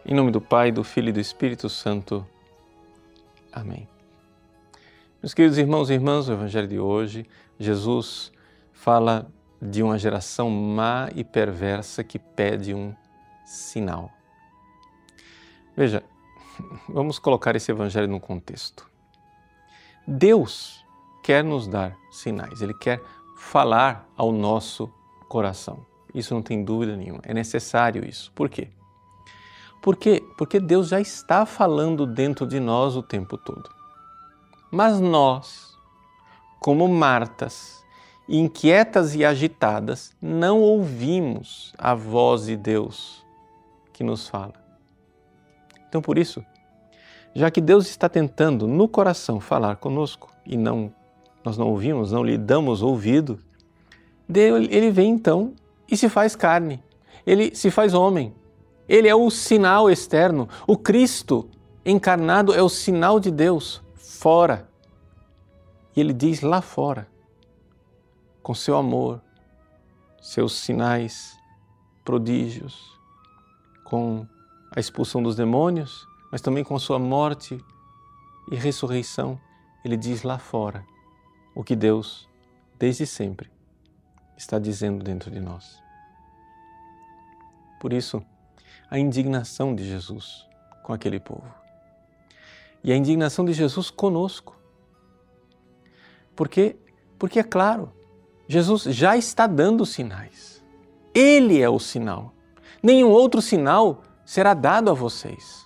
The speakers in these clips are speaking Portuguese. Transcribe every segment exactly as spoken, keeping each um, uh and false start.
Em nome do Pai, do Filho e do Espírito Santo. Amém. Meus queridos irmãos e irmãs, o Evangelho de hoje, Jesus fala de uma geração má e perversa que pede um sinal. Veja, vamos colocar esse Evangelho num contexto. Deus quer nos dar sinais, Ele quer falar ao nosso coração. Isso não tem dúvida nenhuma, é necessário isso. Por quê? Por quê? Porque Deus já está falando dentro de nós o tempo todo. Mas nós, como Martas, inquietas e agitadas, não ouvimos a voz de Deus que nos fala. Então, por isso, já que Deus está tentando no coração falar conosco e não, nós não ouvimos, não lhe damos ouvido, Deus, Ele vem então e se faz carne, Ele se faz homem. Ele é o sinal externo. O Cristo encarnado é o sinal de Deus fora. E Ele diz lá fora, com seu amor, seus sinais, prodígios, com a expulsão dos demônios, mas também com a sua morte e ressurreição. Ele diz lá fora o que Deus, desde sempre, está dizendo dentro de nós. Por isso, a indignação de Jesus com aquele povo. E a indignação de Jesus conosco. Por quê? Porque, é claro, Jesus já está dando sinais. Ele é o sinal. Nenhum outro sinal será dado a vocês.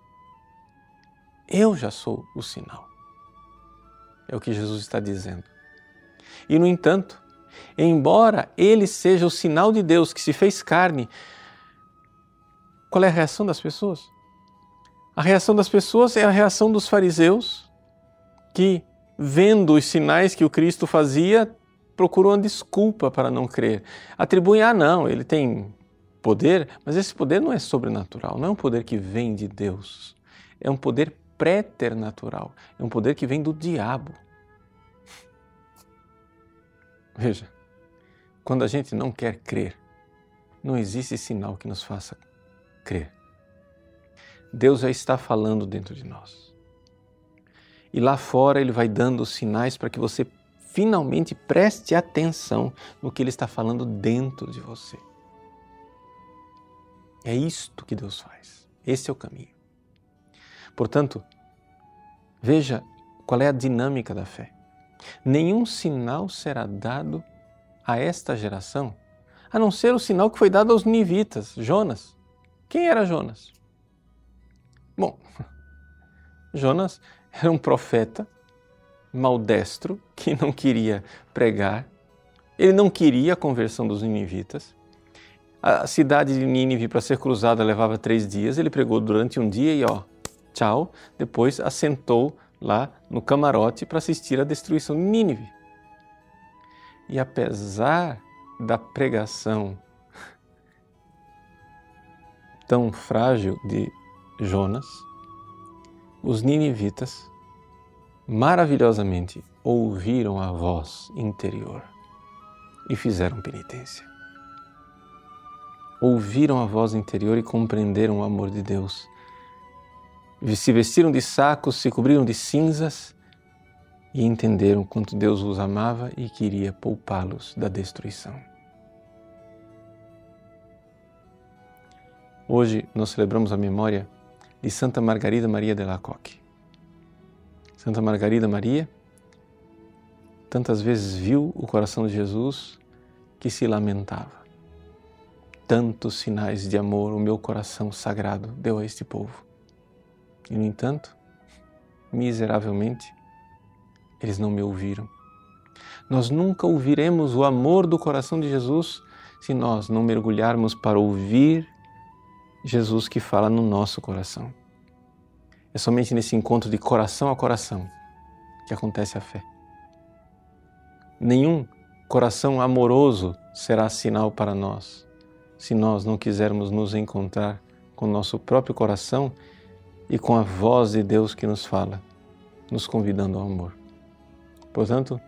Eu já sou o sinal. É o que Jesus está dizendo. E, no entanto, embora Ele seja o sinal de Deus que se fez carne, qual é a reação das pessoas? A reação das pessoas é a reação dos fariseus que, vendo os sinais que o Cristo fazia, procuram uma desculpa para não crer. Atribuem, ah não, ele tem poder, mas esse poder não é sobrenatural, não é um poder que vem de Deus. É um poder préternatural, é um poder que vem do diabo. Veja, quando a gente não quer crer, não existe sinal que nos faça crer. Deus já está falando dentro de nós. E lá fora Ele vai dando os sinais para que você finalmente preste atenção no que Ele está falando dentro de você. É isto que Deus faz. Esse é o caminho. Portanto, veja qual é a dinâmica da fé. Nenhum sinal será dado a esta geração, a não ser o sinal que foi dado aos ninivitas, Jonas. Quem era Jonas? Bom, Jonas era um profeta maldestro que não queria pregar, ele não queria a conversão dos ninivitas. A cidade de Nínive, para ser cruzada, levava três dias, ele pregou durante um dia e ó, tchau, depois assentou lá no camarote para assistir à destruição de Nínive. E apesar da pregação tão frágil de Jonas, os ninivitas maravilhosamente ouviram a voz interior e fizeram penitência. Ouviram a voz interior e compreenderam o amor de Deus. Se vestiram de sacos, se cobriram de cinzas e entenderam quanto Deus os amava e queria poupá-los da destruição. Hoje nós celebramos a memória de Santa Margarida Maria de Alacoque. Santa Margarida Maria tantas vezes viu o coração de Jesus que se lamentava. Tantos sinais de amor o meu coração sagrado deu a este povo. E, no entanto, miseravelmente, eles não me ouviram. Nós nunca ouviremos o amor do coração de Jesus se nós não mergulharmos para ouvir Jesus que fala no nosso coração. É somente nesse encontro de coração a coração que acontece a fé. Nenhum coração amoroso será sinal para nós se nós não quisermos nos encontrar com o nosso próprio coração e com a voz de Deus que nos fala, nos convidando ao amor. Portanto,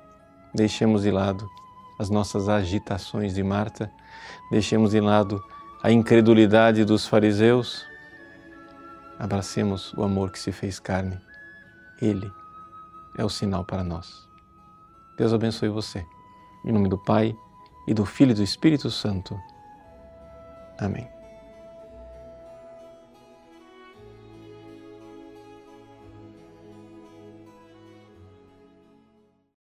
deixemos de lado as nossas agitações de Marta, deixemos de lado a incredulidade dos fariseus, abracemos o amor que se fez carne. Ele é o sinal para nós. Deus abençoe você. Em nome do Pai, e do Filho e do Espírito Santo. Amém.